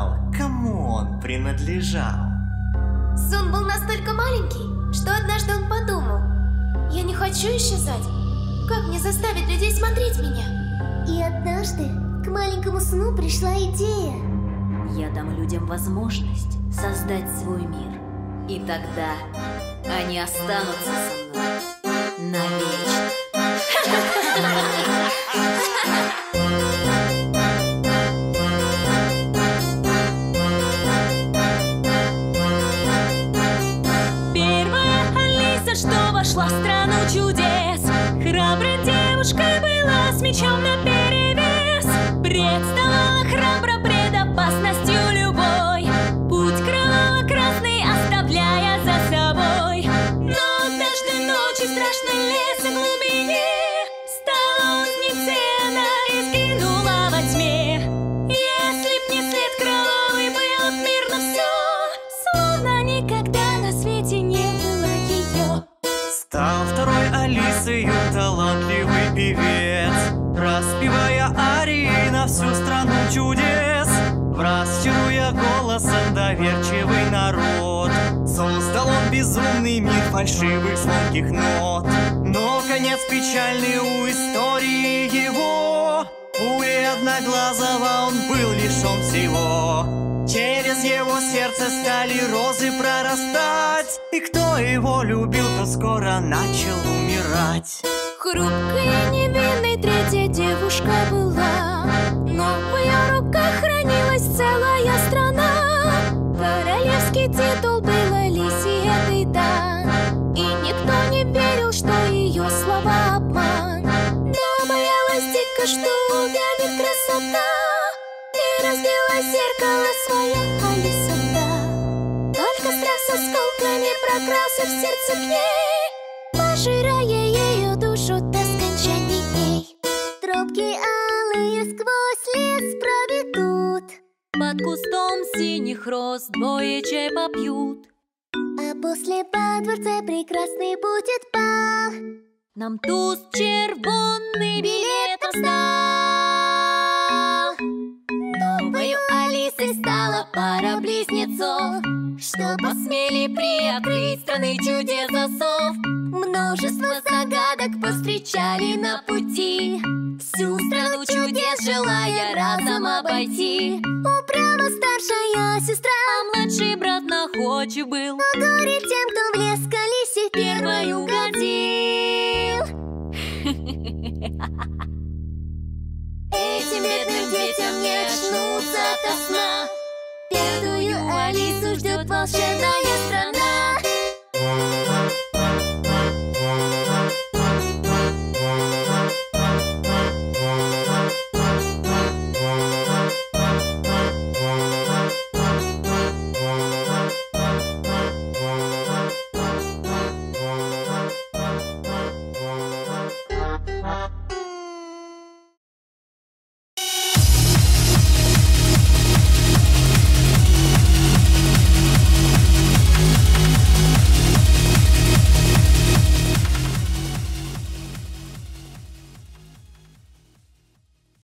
знал, кому он принадлежал. Сон был настолько маленький, что однажды он подумал: я не хочу исчезать. Как мне заставить людей смотреть меня? И однажды к маленькому сну пришла идея. Я дам людям возможность создать свой мир. И тогда они останутся со мной навечно. Первая Алиса, что вошла в страну чудес, храброй девушкой была с мечом наперевес. Представала храбро пред опасностью любой, путь кроваво-красный оставляя за собой. Но однажды ночью в страшной лесу глубине стала узницей она и сгинула во тьме. Если б не след кровавый, было б мирно все, словно никогда на свете не было ее. Стал второй Алисою талантливый певец, распевая арии на всю страну чудес. Враз чаруя голосом доверчивый народ, создал он безумный мир фальшивых звонких нот. Но конец печальный у истории его, пулей одноглазого он был лишен всего. Через его сердце стали розы прорастать, и кто его любил, то скоро начал умирать. Хрупкая, невинной третья девушка была, но в ее руках хранилась целая страна. Королевский титул был Алисе этой, да, и никто не верил, что ее слова обман. Но боялась дико, что увянет красота, и разбила зеркало свое Алиса, да. Только страх с осколками прокрался в сердце к ней, пожирая ее душу до скончания дней. Тропки алые сквозь лес проведут, Под кустом синих роз двое чай попьют. а после по дворце прекрасный будет бал. Нам туз червонный билетом стал. Новою Алисой стала пара близнецов, Что посмели приоткрыть страны чудес засов. множество загадок повстречали на пути, Всю страну чудес желая разом обойти. упрямо старшая сестра, А младший брат находчив был, но горе тем, кто в лес к Алисе первой угодил. Этим бедным детям не очнуться.